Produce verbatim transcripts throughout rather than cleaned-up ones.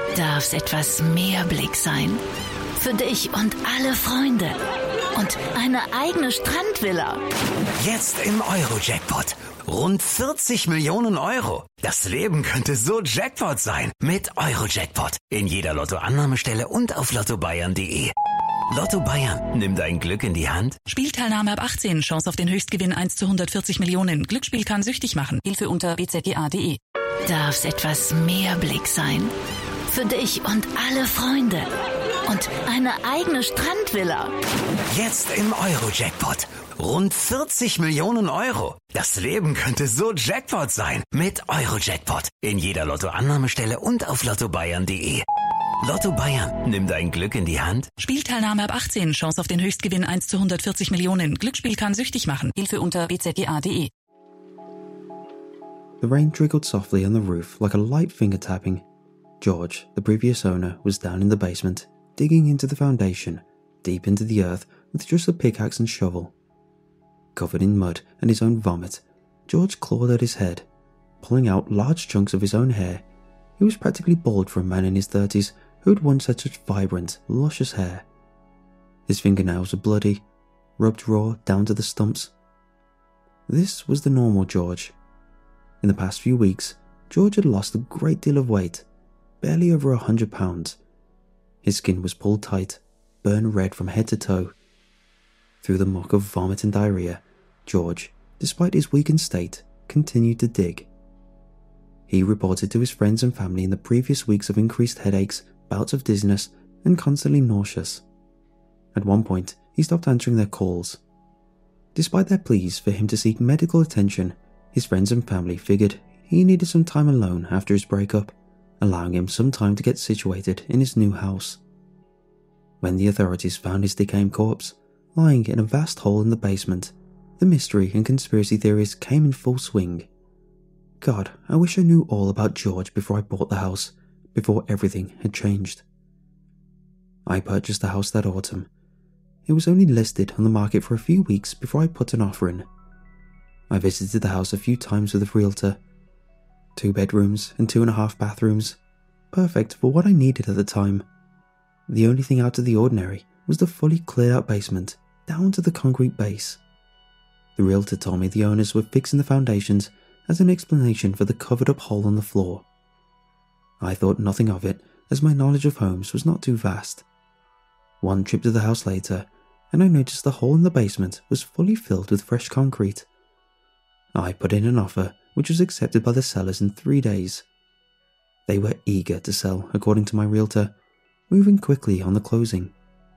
Darf es etwas mehr Blick sein? Für dich und alle Freunde. Und eine eigene Strandvilla. Jetzt im Euro-Jackpot. Rund vierzig Millionen Euro. Das Leben könnte so Jackpot sein. Mit Euro-Jackpot. In jeder Lottoannahmestelle und auf lotto bayern punkt de. Lotto Bayern, nimm dein Glück in die Hand. Spielteilnahme ab achtzehn, Chance auf den Höchstgewinn eins zu hundertvierzig Millionen. Glücksspiel kann süchtig machen. Hilfe unter b z g a punkt de. Darf es etwas mehr Blick sein? Für dich und alle Freunde. Und eine eigene Strandvilla. Jetzt im Euro-Jackpot. Rund vierzig Millionen Euro. Das Leben könnte so Jackpot sein. Mit Euro-Jackpot. In jeder Lottoannahmestelle und auf lotto bayern punkt de. Lotto Bayern, nimm dein Glück in die Hand. Spielteilnahme ab achtzehn, Chance auf den Höchstgewinn eins zu hundertvierzig Millionen. Glücksspiel kann süchtig machen. Hilfe unter b z g a punkt de. The rain trickled softly on the roof like a light finger tapping. George, the previous owner, was down in the basement, digging into the foundation, deep into the earth with just a pickaxe and shovel. Covered in mud and his own vomit, George clawed at his head, pulling out large chunks of his own hair. He was practically bald for a man in his thirties who had once had such vibrant, luscious hair. His fingernails were bloody, rubbed raw down to the stumps. This was the normal George. In the past few weeks, George had lost a great deal of weight, barely over a hundred pounds. His skin was pulled tight, burned red from head to toe. Through the muck of vomit and diarrhea, George, despite his weakened state, continued to dig. He reported to his friends and family in the previous weeks of increased headaches, bouts of dizziness, and constantly nauseous. At one point, he stopped answering their calls. Despite their pleas for him to seek medical attention, his friends and family figured he needed some time alone after his breakup, allowing him some time to get situated in his new house. When the authorities found his decaying corpse, lying in a vast hole in the basement, the mystery and conspiracy theories came in full swing. God, I wish I knew all about George before I bought the house, before everything had changed. I purchased the house that autumn. It was only listed on the market for a few weeks before I put an offer in. I visited the house a few times with a realtor. Two bedrooms and two and a half bathrooms. Perfect for what I needed at the time. The only thing out of the ordinary was the fully cleared out basement, down to the concrete base. The realtor told me the owners were fixing the foundations as an explanation for the covered up hole on the floor. I thought nothing of it, as my knowledge of homes was not too vast. One trip to the house later, and I noticed the hole in the basement was fully filled with fresh concrete. I put in an offer, which was accepted by the sellers in three days. They were eager to sell, according to my realtor, moving quickly on the closing.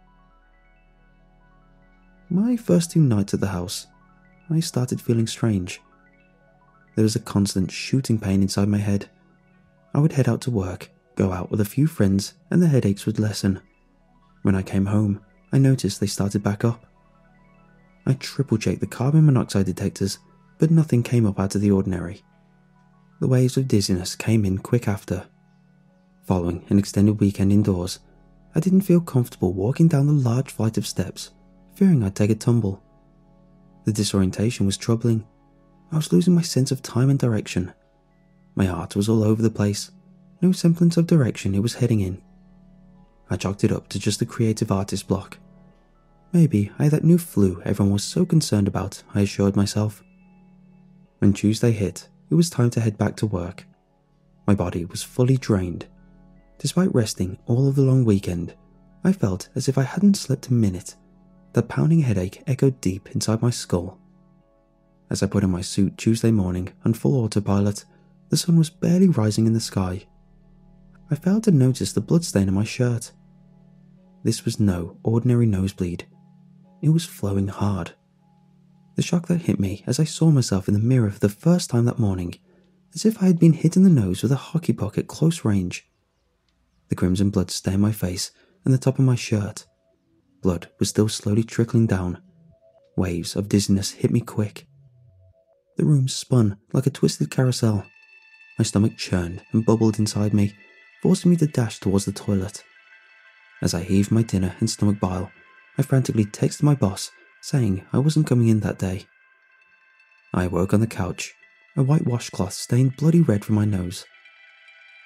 My first two nights at the house, I started feeling strange. There was a constant shooting pain inside my head. I would head out to work, go out with a few friends, and the headaches would lessen. When I came home, I noticed they started back up. I triple-checked the carbon monoxide detectors, but nothing came up out of the ordinary. The waves of dizziness came in quick after. Following an extended weekend indoors, I didn't feel comfortable walking down the large flight of steps, fearing I'd take a tumble. The disorientation was troubling. I was losing my sense of time and direction. My heart was all over the place, no semblance of direction it was heading in. I chalked it up to just a creative artist block. Maybe I had that new flu everyone was so concerned about, I assured myself. When Tuesday hit, it was time to head back to work. My body was fully drained. Despite resting all of the long weekend, I felt as if I hadn't slept a minute. That pounding headache echoed deep inside my skull. As I put on my suit Tuesday morning on full autopilot, the sun was barely rising in the sky. I failed to notice the bloodstain on my shirt. This was no ordinary nosebleed. It was flowing hard. The shock that hit me as I saw myself in the mirror for the first time that morning, as if I had been hit in the nose with a hockey puck at close range. The crimson blood stained my face and the top of my shirt. Blood was still slowly trickling down. Waves of dizziness hit me quick. The room spun like a twisted carousel. My stomach churned and bubbled inside me, forcing me to dash towards the toilet. As I heaved my dinner and stomach bile, I frantically texted my boss, saying I wasn't coming in that day. I woke on the couch, a white washcloth stained bloody red from my nose.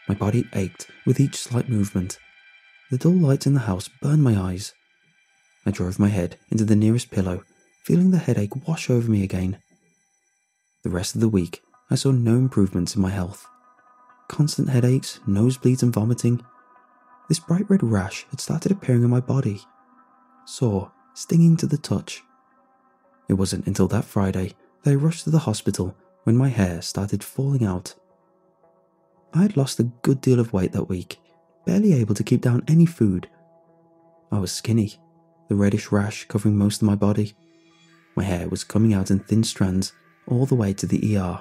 My body ached with each slight movement. The dull lights in the house burned my eyes. I drove my head into the nearest pillow, feeling the headache wash over me again. The rest of the week, I saw no improvements in my health. Constant headaches, nosebleeds and vomiting. This bright red rash had started appearing on my body. Sore, stinging to the touch. It wasn't until that Friday that I rushed to the hospital when my hair started falling out. I had lost a good deal of weight that week, barely able to keep down any food. I was skinny, the reddish rash covering most of my body. My hair was coming out in thin strands all the way to the E R.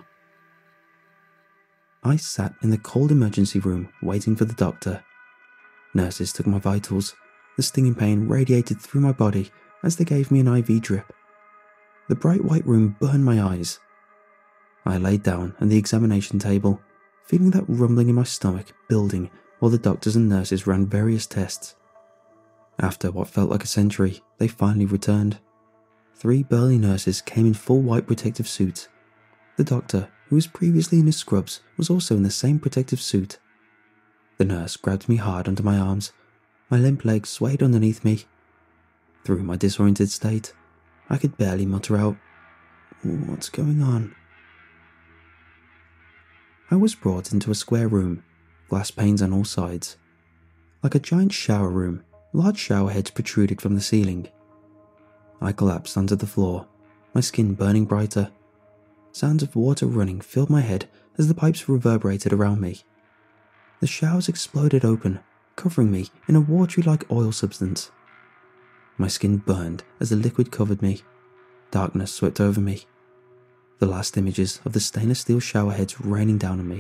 I sat in the cold emergency room waiting for the doctor. Nurses took my vitals. The stinging pain radiated through my body as they gave me an I V drip. The bright white room burned my eyes. I laid down at the examination table, feeling that rumbling in my stomach building while the doctors and nurses ran various tests. After what felt like a century, they finally returned. Three burly nurses came in full white protective suits. The doctor, who was previously in his scrubs, was also in the same protective suit. The nurse grabbed me hard under my arms. My limp legs swayed underneath me. Through my disoriented state, I could barely mutter out, "What's going on?" I was brought into a square room, glass panes on all sides. Like a giant shower room, large shower heads protruded from the ceiling. I collapsed onto the floor, my skin burning brighter. Sounds of water running filled my head as the pipes reverberated around me. The showers exploded open, covering me in a watery-like oil substance. My skin burned as the liquid covered me. Darkness swept over me. The last images of the stainless steel shower heads raining down on me.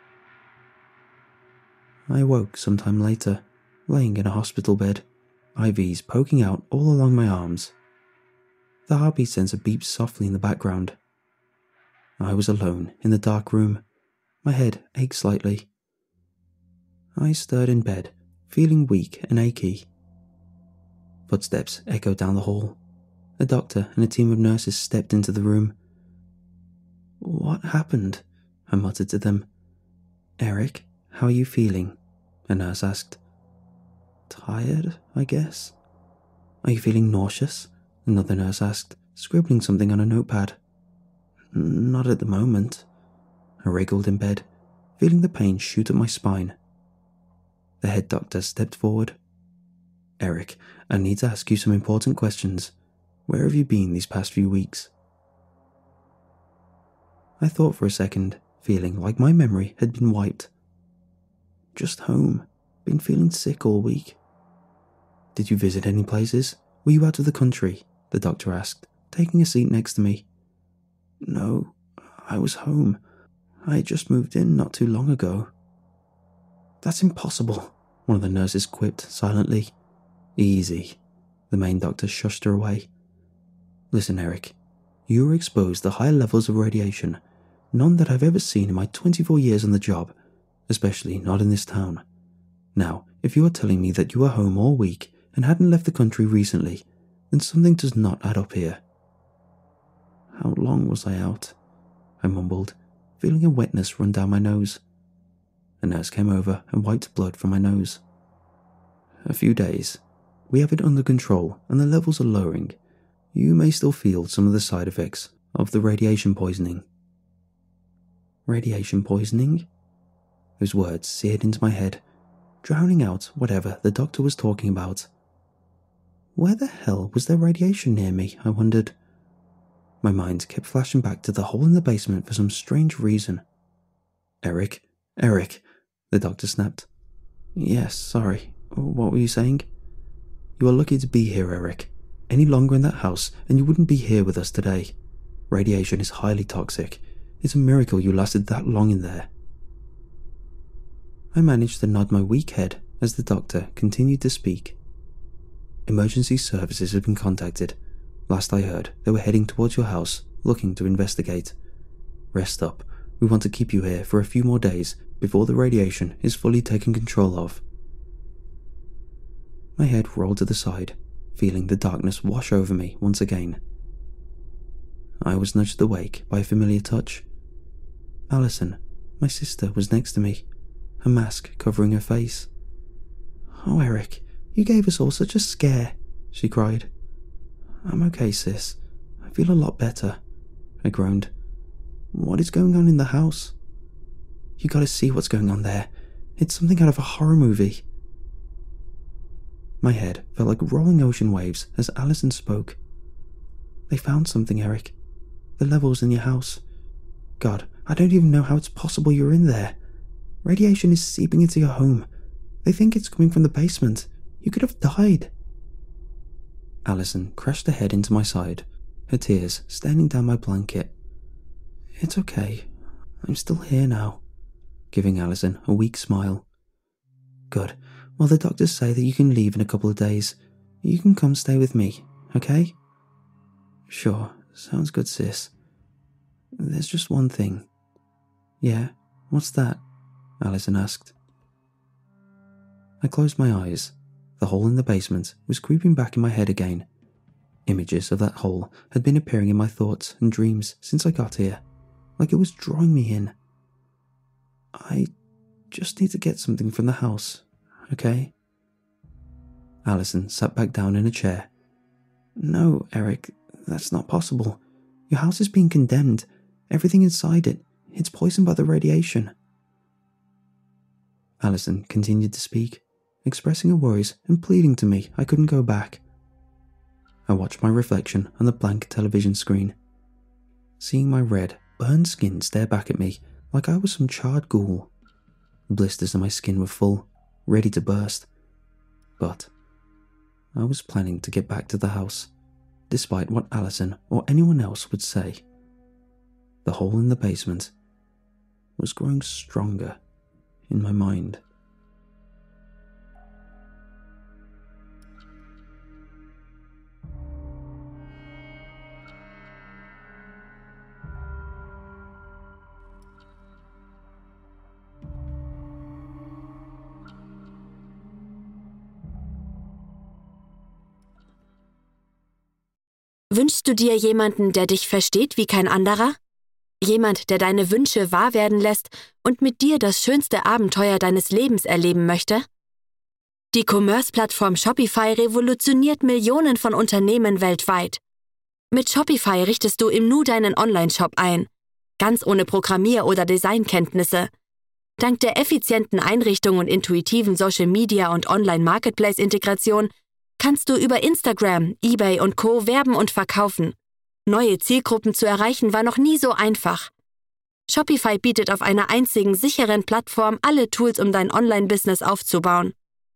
I awoke sometime later, laying in a hospital bed, I Vs poking out all along my arms. The heartbeat sensor beeped softly in the background. I was alone in the dark room. My head ached slightly. I stirred in bed, feeling weak and achy. Footsteps echoed down the hall. A doctor and a team of nurses stepped into the room. "What happened?" I muttered to them. "Eric, how are you feeling?" a nurse asked. "Tired, I guess." "Are you feeling nauseous?" another nurse asked, scribbling something on a notepad. "Not at the moment." I wriggled in bed, feeling the pain shoot up my spine. The head doctor stepped forward. "Eric, I need to ask you some important questions. Where have you been these past few weeks?" I thought for a second, feeling like my memory had been wiped. "Just home. Been feeling sick all week." "Did you visit any places? Were you out of the country?" the doctor asked, taking a seat next to me. "No, I was home. I had just moved in not too long ago." "That's impossible," one of the nurses quipped silently. "Easy." The main doctor shushed her away. "Listen, Eric, you were exposed to high levels of radiation, none that I've ever seen in my twenty-four years on the job, especially not in this town. Now, if you are telling me that you were home all week and hadn't left the country recently, then something does not add up here." "How long was I out?" I mumbled, feeling a wetness run down my nose. A nurse came over and wiped blood from my nose. "A few days. We have it under control and the levels are lowering. You may still feel some of the side effects of the radiation poisoning." "Radiation poisoning?" Those words seared into my head, drowning out whatever the doctor was talking about. Where the hell was there radiation near me, I wondered. My mind kept flashing back to the hole in the basement for some strange reason. "Eric, Eric," the doctor snapped. "Yes, sorry. What were you saying?" "You are lucky to be here, Eric. Any longer in that house and you wouldn't be here with us today. Radiation is highly toxic. It's a miracle you lasted that long in there." I managed to nod my weak head as the doctor continued to speak. "Emergency services have been contacted. Last I heard, they were heading towards your house, looking to investigate. Rest up. We want to keep you here for a few more days before the radiation is fully taken control of." My head rolled to the side, feeling the darkness wash over me once again. I was nudged awake by a familiar touch. Alison, my sister, was next to me, a mask covering her face. "Oh, Eric, you gave us all such a scare," she cried. "I'm okay, sis. I feel a lot better," I groaned. "What is going on in the house?" "You gotta see what's going on there. It's something out of a horror movie." My head felt like rolling ocean waves as Alison spoke. "They found something, Eric. The levels in your house. God, I don't even know how it's possible you're in there. Radiation is seeping into your home. They think it's coming from the basement. You could have died." Alison crashed her head into my side, her tears staining down my blanket. "It's okay. I'm still here now," giving Alison a weak smile. "Good. Well, the doctors say that you can leave in a couple of days. You can come stay with me, okay?" "Sure. Sounds good, sis. There's just one thing." "Yeah? What's that?" Alison asked. I closed my eyes. The hole in the basement was creeping back in my head again. Images of that hole had been appearing in my thoughts and dreams since I got here, like it was drawing me in. "I just need to get something from the house, okay?" Alison sat back down in a chair. "No, Eric, that's not possible. Your house is being condemned. Everything inside it, it's poisoned by the radiation." Alison continued to speak, expressing her worries and pleading to me I couldn't go back. I watched my reflection on the blank television screen, seeing my red, burned skin stare back at me like I was some charred ghoul. Blisters on my skin were full, ready to burst. But I was planning to get back to the house, despite what Alison or anyone else would say. The hole in the basement was growing stronger in my mind. Wünschst du dir jemanden, der dich versteht wie kein anderer? Jemand, der deine Wünsche wahr werden lässt und mit dir das schönste Abenteuer deines Lebens erleben möchte? Die Commerce-Plattform Shopify revolutioniert Millionen von Unternehmen weltweit. Mit Shopify richtest du im Nu deinen Online-Shop ein, ganz ohne Programmier- oder Designkenntnisse. Dank der effizienten Einrichtung und intuitiven Social-Media- und Online-Marketplace-Integration kannst du über Instagram, eBay und Co. werben und verkaufen. Neue Zielgruppen zu erreichen war noch nie so einfach. Shopify bietet auf einer einzigen sicheren Plattform alle Tools, um dein Online-Business aufzubauen.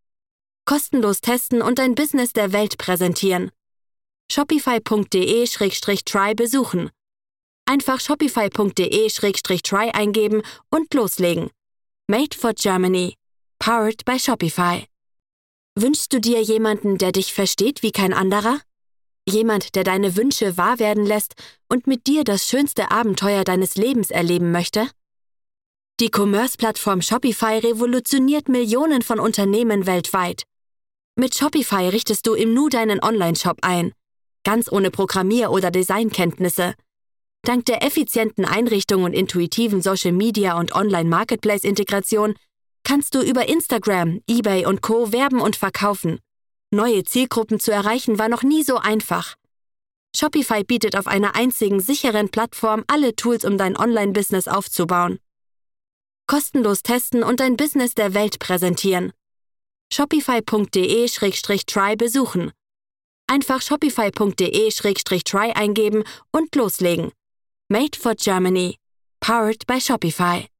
Kostenlos testen und dein Business der Welt präsentieren. shopify punkt de slash try besuchen. Einfach shopify punkt de slash try eingeben und loslegen. Made for Germany. Powered by Shopify. Wünschst du dir jemanden, der dich versteht wie kein anderer? Jemand, der deine Wünsche wahr werden lässt und mit dir das schönste Abenteuer deines Lebens erleben möchte? Die Commerce-Plattform Shopify revolutioniert Millionen von Unternehmen weltweit. Mit Shopify richtest du im Nu deinen Online-Shop ein, ganz ohne Programmier- oder Designkenntnisse. Dank der effizienten Einrichtung und intuitiven Social-Media- und Online-Marketplace-Integration kannst du über Instagram, eBay und Co. werben und verkaufen. Neue Zielgruppen zu erreichen war noch nie so einfach. Shopify bietet auf einer einzigen sicheren Plattform alle Tools, um dein Online-Business aufzubauen. Kostenlos testen und dein Business der Welt präsentieren. shopify punkt de slash try besuchen. Einfach shopify punkt de slash try eingeben und loslegen. Made for Germany. Powered by Shopify.